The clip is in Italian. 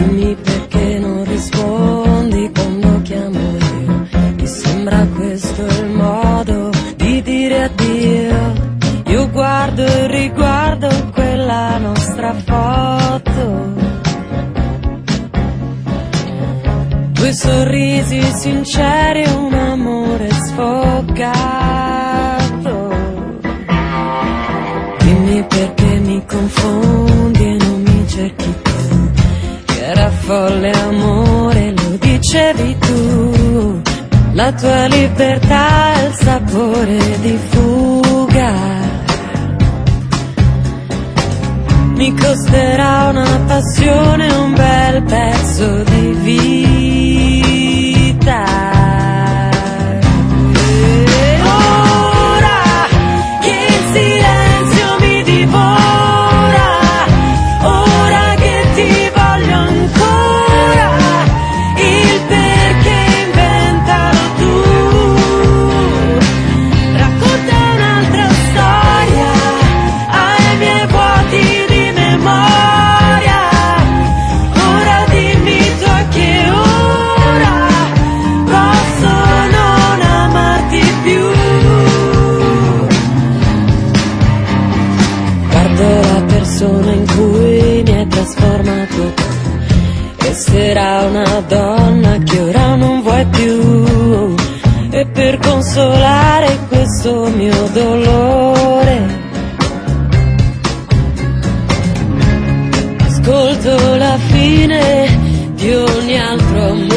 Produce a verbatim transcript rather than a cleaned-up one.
Dimmi perché non rispondi quando chiamo io. Mi sembra questo il modo di dire addio. Io guardo e riguardo quella nostra foto, due sorrisi sinceri e un amore sfogato. Dimmi perché mi confondi e non mi cerchi più. Che era folle amore, lo dicevi tu. La tua libertà è il sapore di fuga. Mi costerà una passione, un bel pezzo di vita. E ora che il silenzio mi divora, ora che ti voglio ancora, il perché inventalo tu. Racconta un'altra storia ai miei vuoti di memoria. Ora dimmi tu a che ora posso non amarti più. Guardo la persona in cui mi hai trasformato tu, e sarà una donna che ora non vuoi più. E per consolare questo mio dolore ascolto la fine di ogni altro amore.